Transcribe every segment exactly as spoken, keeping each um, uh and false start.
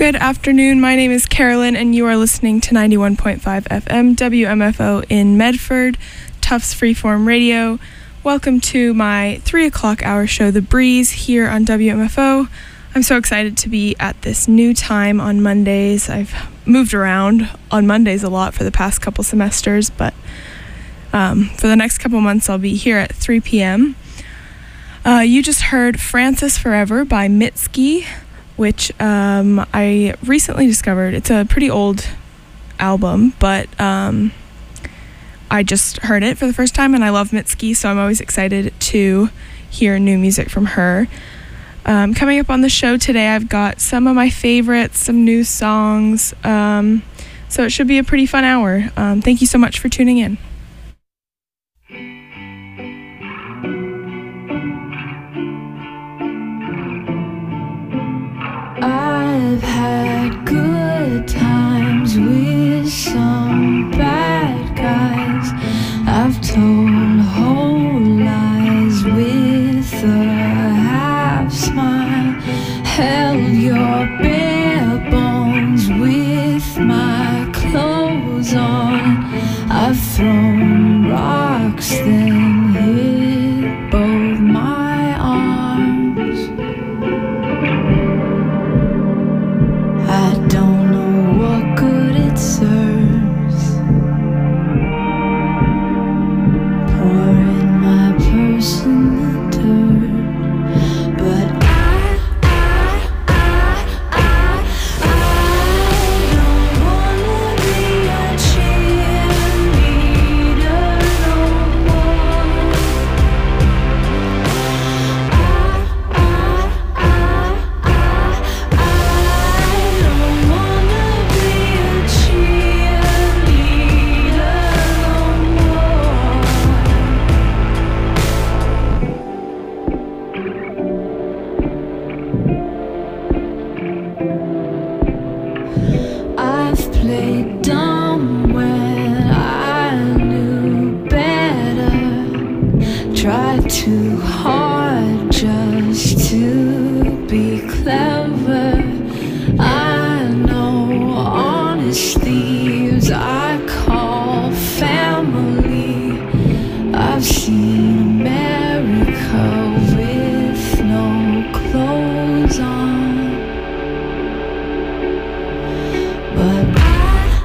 Good afternoon. My name is Carolyn, and you are listening to ninety-one point five F M W M F O in Medford, Tufts Freeform Radio. Welcome to my three o'clock hour show, The Breeze, here on W M F O. I'm so excited to be at this new time on Mondays. I've moved around on Mondays a lot for the past couple semesters, but um, for the next couple months I'll be here at three p.m. Uh, you just heard Francis Forever by Mitski, which um, I recently discovered. It's a pretty old album, but um, I just heard it for the first time, and I love Mitski, so I'm always excited to hear new music from her. Um, coming up on the show today, I've got some of my favorites, some new songs, um, so it should be a pretty fun hour. Um, thank you so much for tuning in. I've had good times with some bad guys. I've told whole lies with a half smile. Held your bare bones with my clothes on. I've thrown rocks, then hit both my arms. I don't know what good it serves. Pouring my purse in the dirt. But I, I, I, I, I don't wanna be a cheerleader no more. I, I, I, I, I don't wanna be a cheerleader no more. I've played dumb when I knew better. Tried too hard just to be clever. I know honest thieves I call family. I've seen America with no clothes on. But I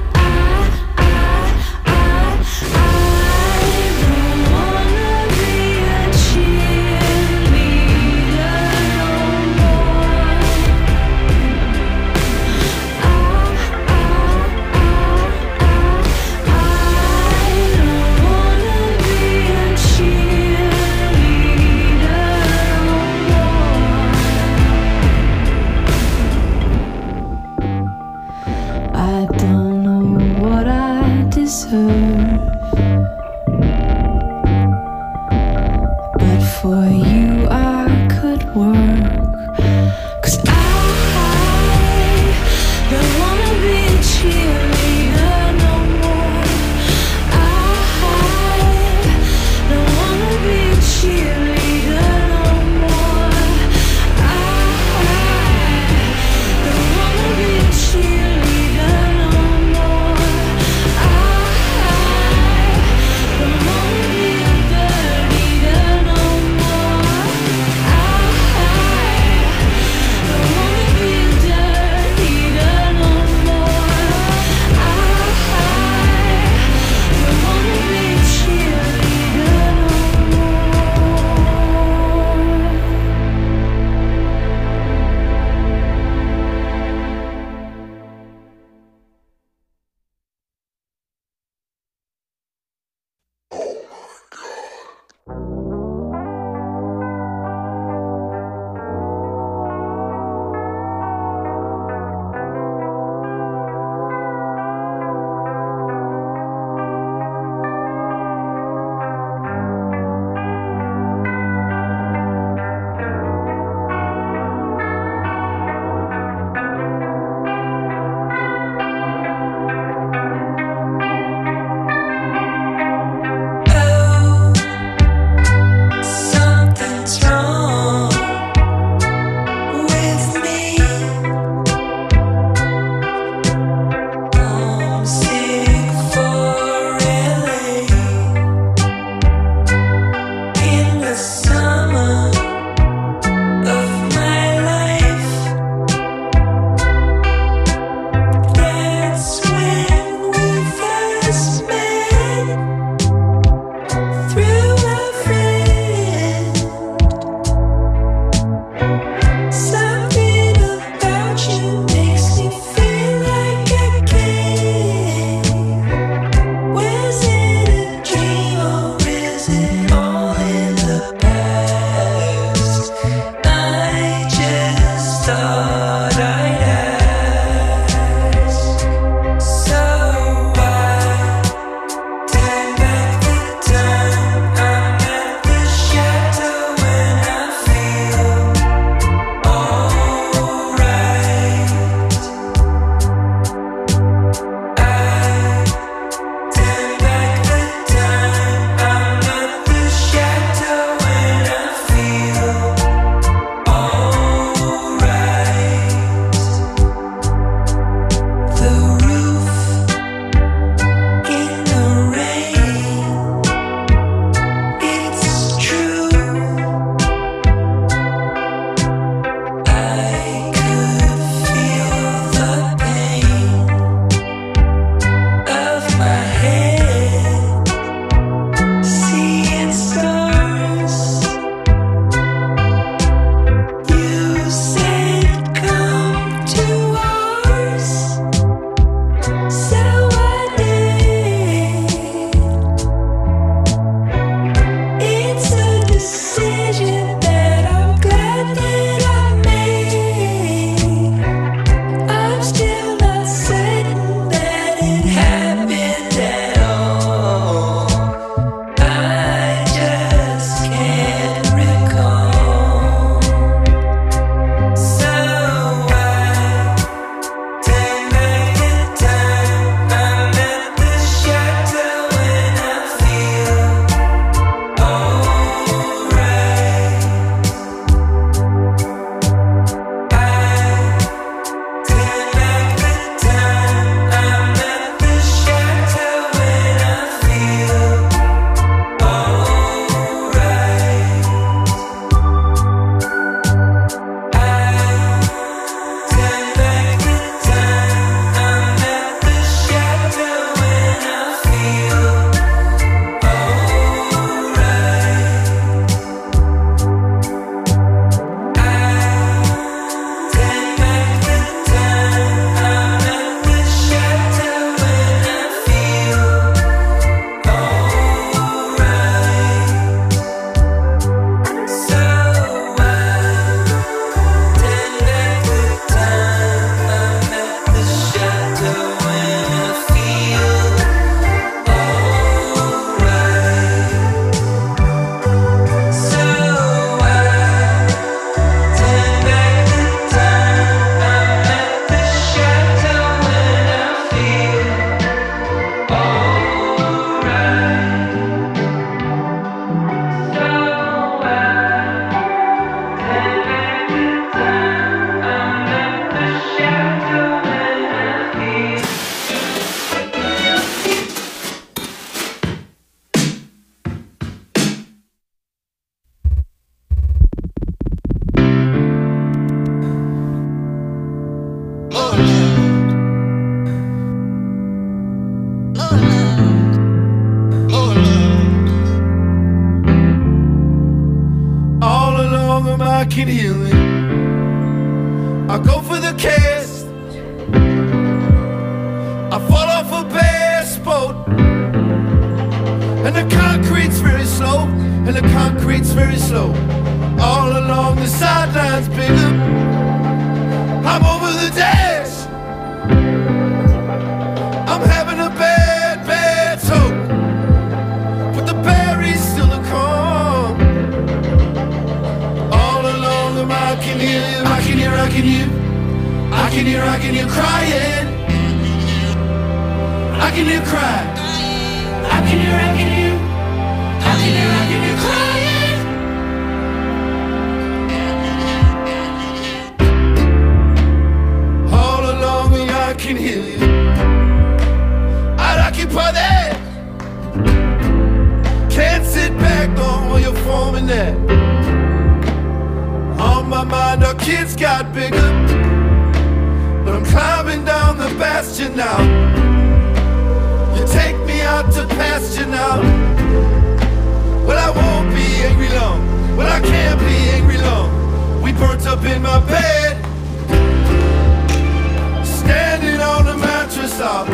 can hear me. I go for the cast. I fall off a bass boat, and the concrete's very slow, and the concrete's very slow. All along the sidelines, bigger. I'm over the dash. I'm having a bad, bad toe, but the berries still a calm. All along the I can hear you, I can hear, I can hear, I can hear, I can hear crying. I can hear cry. I can hear, I can hear, I can hear, I can hear crying. All along me, I can hear you. I'd occupy that. Can't sit back though while you're forming that. On my mind, our kids got bigger, but I'm climbing down the bastion now. You take me out to pasture now. Well, I won't be angry long. Well, I can't be angry long. We burnt up in my bed, standing on the mattress up.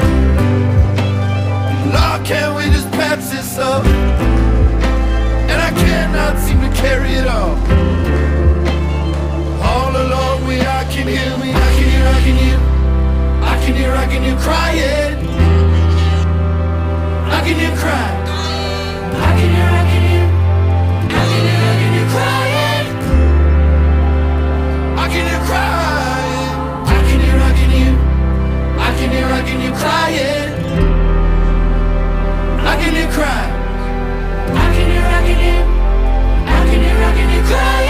Lord, can't we just patch this up? And I cannot seem to carry it all. All along me, I can hear me, I can hear, I can hear, I can hear, I can hear crying. I can hear cry. I can hear, I can hear, I can hear, I can hear crying. I can hear crying. I can hear, I can hear, I can hear, I can hear crying. I can hear cry. I can hear, I can hear, I can hear, I can hear crying.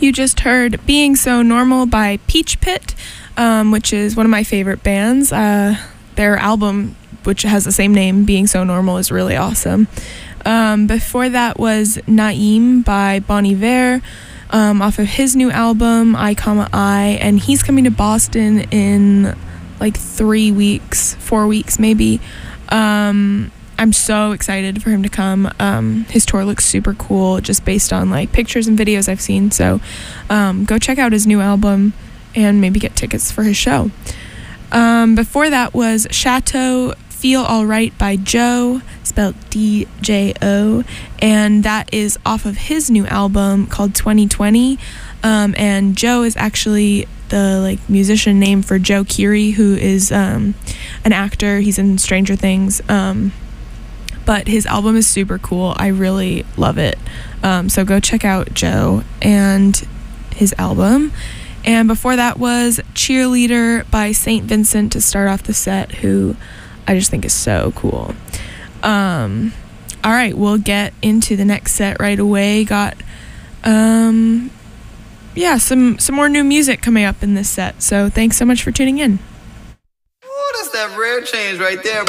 You just heard Being So Normal by Peach Pit, um, which is one of my favorite bands. Uh, their album, which has the same name, Being So Normal, is really awesome. Um, before that was Naeem by Bon Iver, um, off of his new album, I, Comma I, and he's coming to Boston in like three weeks, four weeks maybe. Um, I'm so excited for him to come. Um, his tour looks super cool, just based on like pictures and videos I've seen. So um, go check out his new album and maybe get tickets for his show. Um, before that was Chateau, Feel Alright by Joe, spelled D J O, and that is off of his new album called twenty twenty. Um, and Joe is actually the like musician name for Joe Keery, who is um, an actor. He's in Stranger Things. Um, but his album is super cool. I really love it. Um, so go check out Joe and his album. And before that was Cheerleader by Saint Vincent to start off the set, who I just think is so cool. Um, all right, we'll get into the next set right away. Got, um, yeah, some, some more new music coming up in this set. So thanks so much for tuning in. Ooh, that's that rare change right there.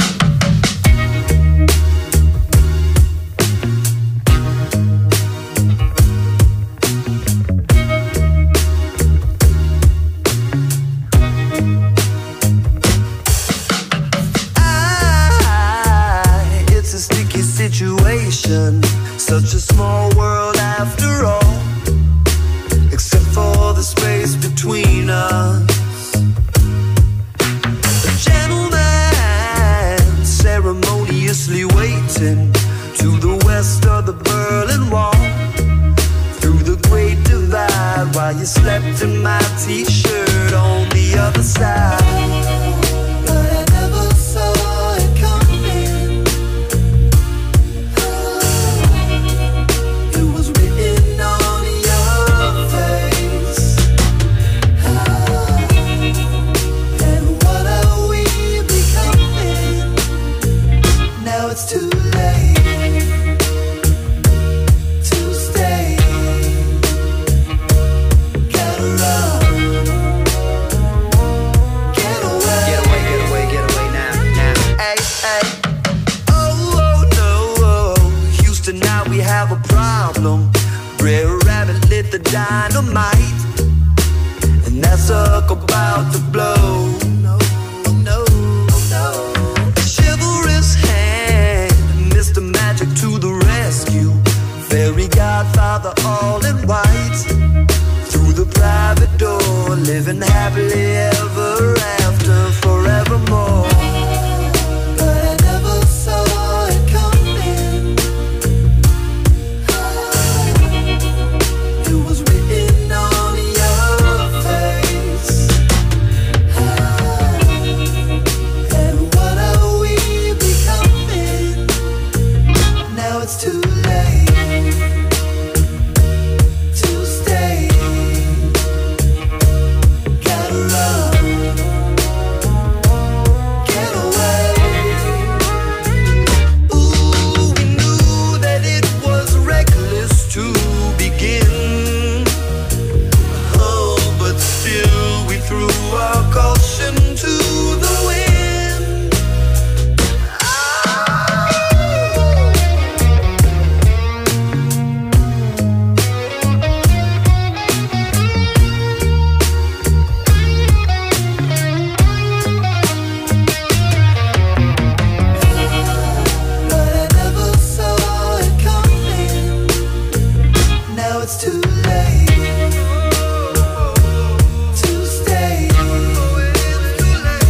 Situation, such a small world after all, except for the space between us. A gentleman ceremoniously waiting to the west of the Berlin Wall, through the Great Divide, while you slept in my t-shirt on the other side. Dynamite, and that sucker about to blow. No, no, no. A chivalrous hand, Mister Magic to the rescue. Fairy godfather all in white, through the private door, living happily ever after, forevermore. Too stay.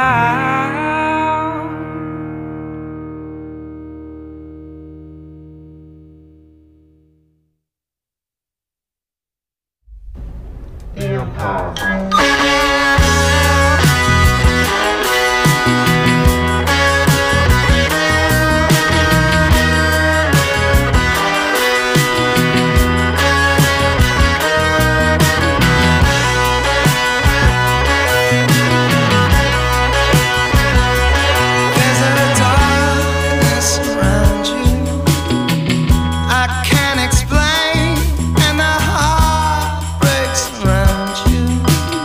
Explain, and the heart breaks around you.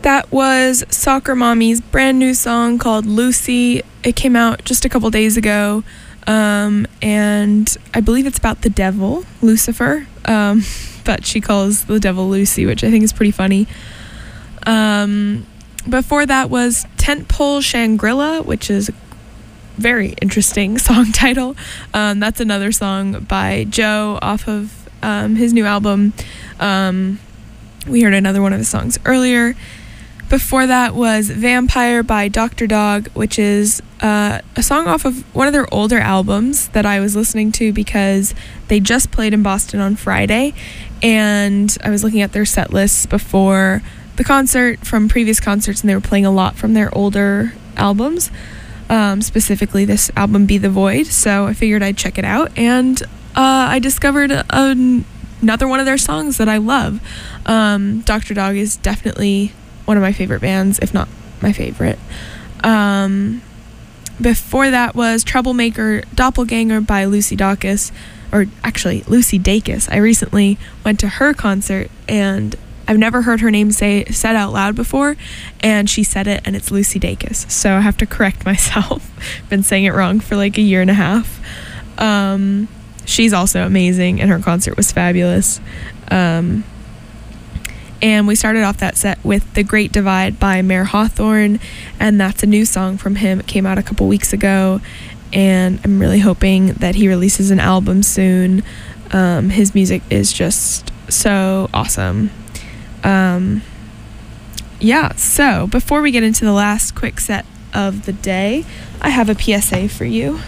That was Soccer Mommy's brand new song called Lucy. It came out just a couple days ago, um, and I believe it's about the devil, Lucifer, um, but she calls the devil Lucy, which I think is pretty funny. Um, before that was Tentpole Shangri-La, which is a very interesting song title. Um, that's another song by Joe off of um, his new album. Um, we heard another one of his songs earlier. Before that was Vampire by Doctor Dog, which is uh, a song off of one of their older albums that I was listening to because they just played in Boston on Friday, and I was looking at their set lists before the concert from previous concerts, and they were playing a lot from their older albums, um, specifically this album Be the Void, so I figured I'd check it out, and uh, I discovered a, a, another one of their songs that I love. Um, Doctor Dog is definitely one of my favorite bands, if not my favorite. Um, before that was Troublemaker Doppelganger by Lucy Dacus, or actually Lucy Dacus. I recently went to her concert, and I've never heard her name say said out loud before, and she said it, and it's Lucy Dacus. So I have to correct myself. Been saying it wrong for like a year and a half. Um, she's also amazing, and her concert was fabulous. Um, And we started off that set with The Great Divide by Mayor Hawthorne, and that's a new song from him. It came out a couple weeks ago, and I'm really hoping that he releases an album soon. Um, his music is just so awesome. Um, yeah, so before we get into the last quick set of the day, I have a P S A for you.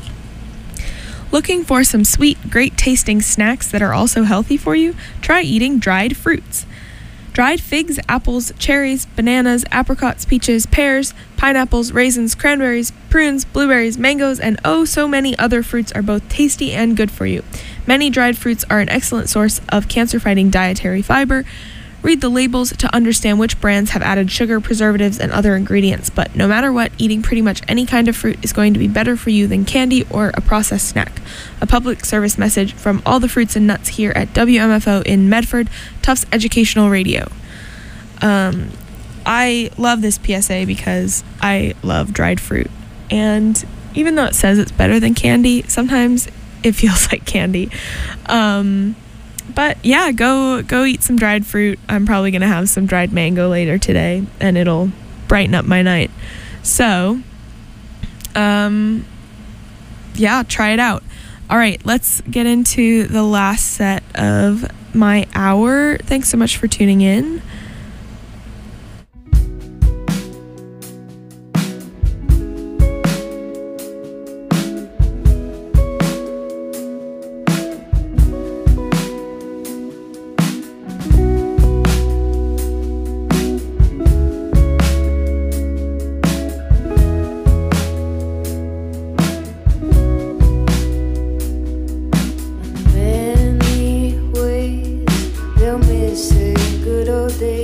Looking for some sweet, great-tasting snacks that are also healthy for you? Try eating dried fruits. Dried figs, apples, cherries, bananas, apricots, peaches, pears, pineapples, raisins, cranberries, prunes, blueberries, mangoes, and oh so many other fruits are both tasty and good for you. Many dried fruits are an excellent source of cancer-fighting dietary fiber. Read the labels to understand which brands have added sugar, preservatives, and other ingredients, but no matter what, eating pretty much any kind of fruit is going to be better for you than candy or a processed snack. A public service message from all the fruits and nuts here at W M F O in Medford, Tufts Educational Radio. Um, I love this P S A because I love dried fruit, and even though it says it's better than candy, sometimes it feels like candy. Um... But yeah, go go eat some dried fruit. I'm probably going to have some dried mango later today, and it'll brighten up my night. So, um, yeah, try it out. All right, let's get into the last set of my hour. Thanks so much for tuning in. Many ways they'll miss a good old days.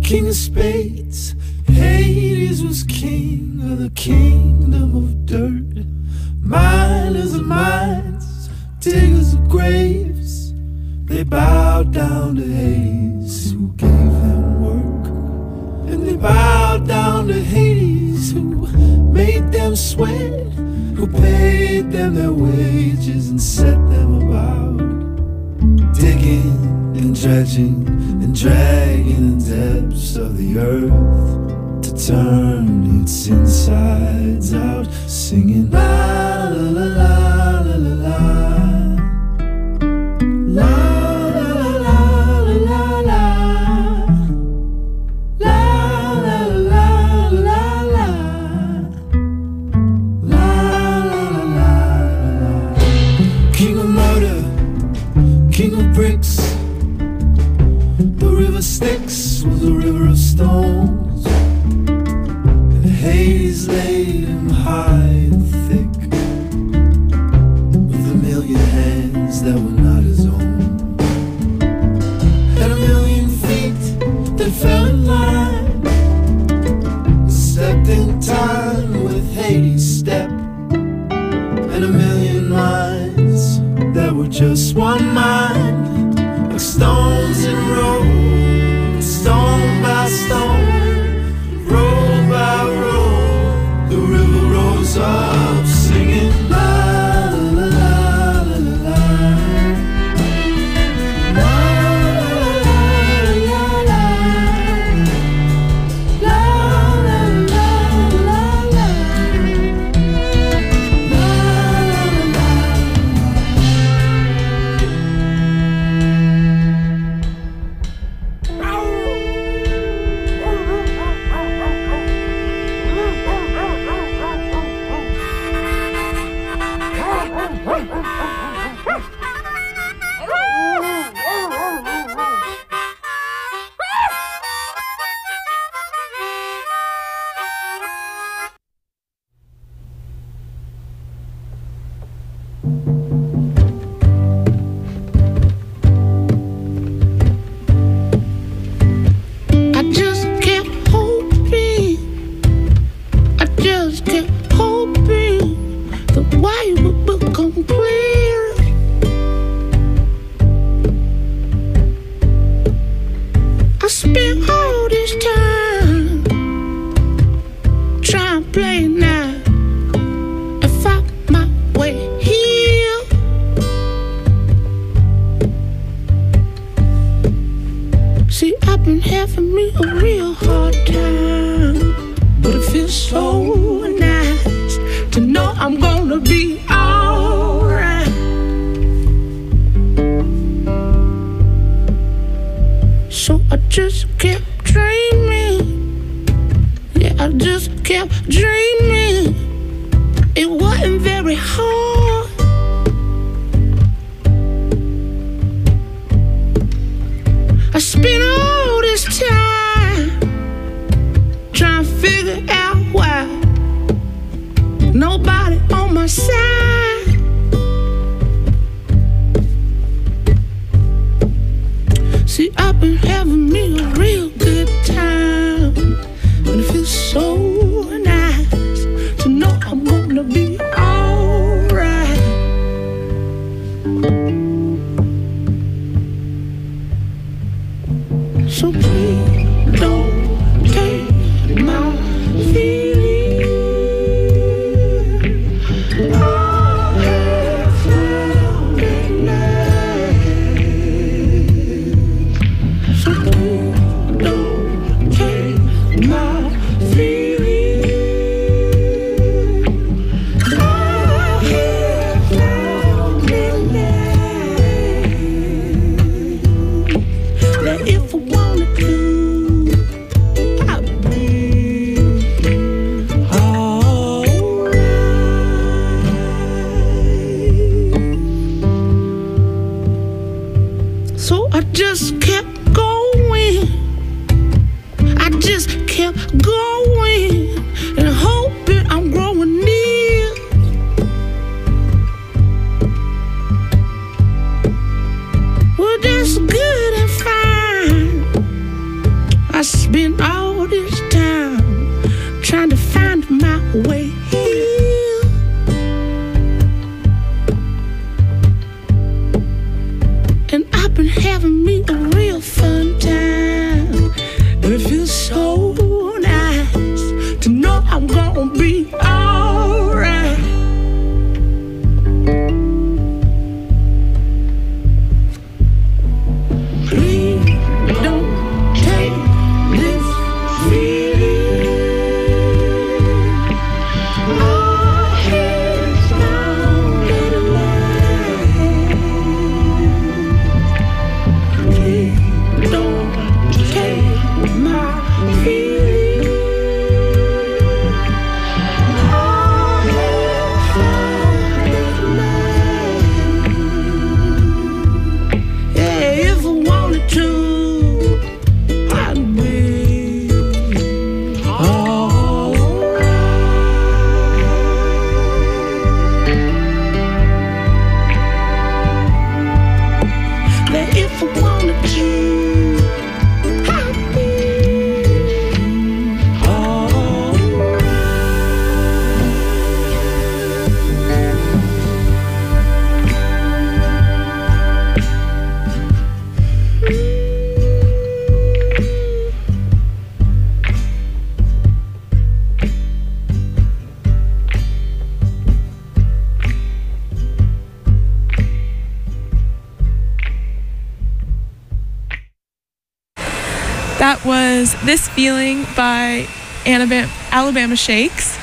king of spades. Hades was king of the kingdom of dirt. Miners of mines, diggers of graves, they bowed down to Hades, who gave them work. And they bowed down to Hades, who made them sweat, who paid them their wages and set them about digging and dredging and dragging the depths of the earth to turn its insides out, singing la la la la la la la la la la la la la la la la la. King of murder, king of bricks, the river Styx was a river of stones, and Hades laid him high and thick with a million hands that were not his own, and a million feet that fell in line, stepped in time with Hades' step, and a million minds that were just one mind, like stones in row, stone by stone, row by row, the river rose up singing la la la la la la la la la I just kept hoping, I just kept hoping the way would become clear. I spent all this time trying to play now and find my way here. See, I've been having me a real hard time, but it feels so nice to know I'm gonna be alright. So I just kept dreaming, yeah, I just kept dreaming. It wasn't very hard. I spent all this time trying to figure out why nobody on my side. See, I've been having me a real good time, and it feels so nice to know I'm gonna be alright. So please don't take my feeling. I have found it now. So please don't take my feeling. I have found it now. That if I wanted to, I spent all this time trying to find my way here. And I've been having me a real fun time. And it feels so nice to know I'm gonna be alright. Please don't take this feeling. Our heads down in line. Please don't take my feeling. Our heads down in line. Yeah, if I wanted to, I'd be alright. That if I wanted to, I'd be That was This Feeling by Alabama, Alabama Shakes.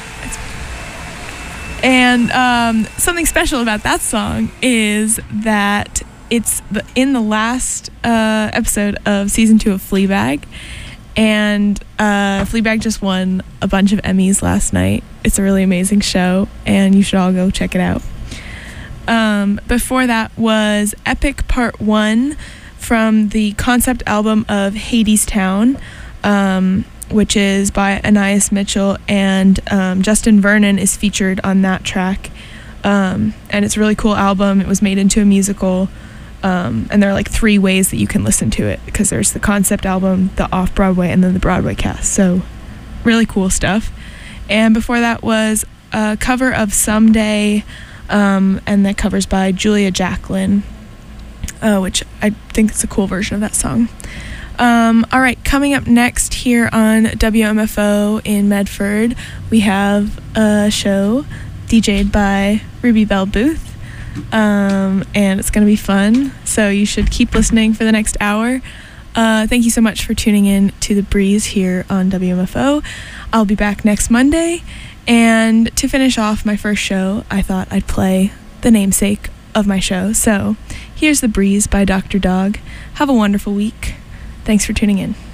And um, something special about that song is that it's the, in the last uh, episode of season two of Fleabag. And uh, Fleabag just won a bunch of Emmys last night. It's a really amazing show, and you should all go check it out. Um, before that was Epic Part one from the concept album of Hadestown, um, which is by Anais Mitchell, and um, Justin Vernon is featured on that track. Um, and it's a really cool album. It was made into a musical, um, and there are like three ways that you can listen to it, because there's the concept album, the off-Broadway, and then the Broadway cast. So really cool stuff. And before that was a cover of Someday, um, and that cover's by Julia Jacklin, uh, which I think is a cool version of that song. Um, all right, coming up next here on W M F O in Medford, we have a show D J'd by Ruby Bell Booth, um, and it's going to be fun, so you should keep listening for the next hour. Uh, thank you so much for tuning in to The Breeze here on W M F O. I'll be back next Monday, and to finish off my first show, I thought I'd play the namesake of my show. So here's The Breeze by Doctor Dog. Have a wonderful week. Thanks for tuning in.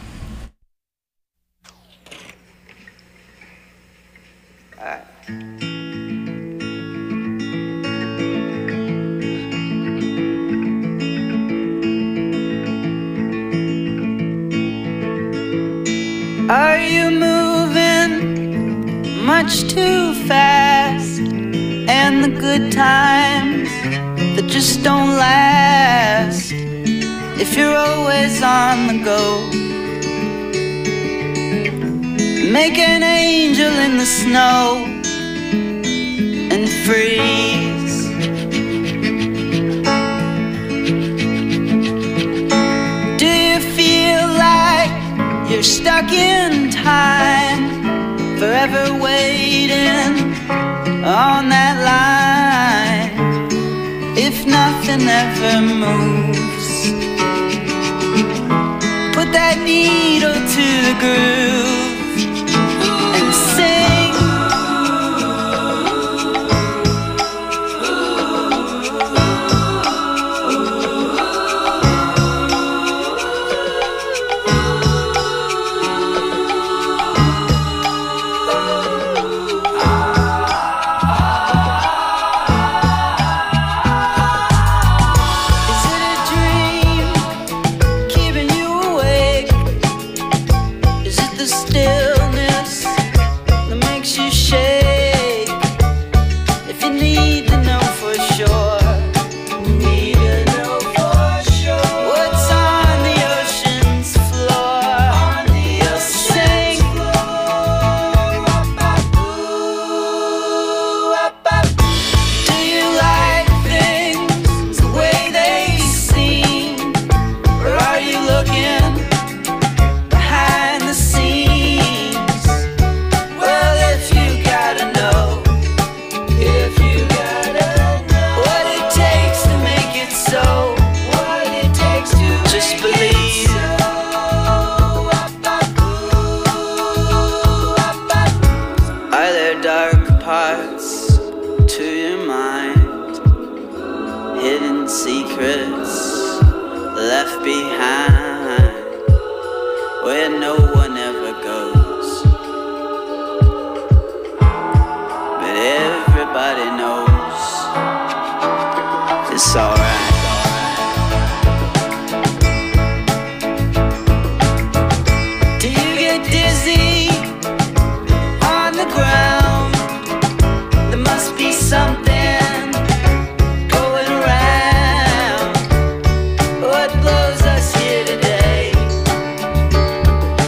Are you moving much too fast? And the good times that just don't last, if you're always on the go, make an angel in the snow and freeze. Do you feel like you're stuck in time, forever waiting on that line? If nothing ever moves, put that needle to the groove and sing. secrets left behind where no one ever goes, but everybody knows.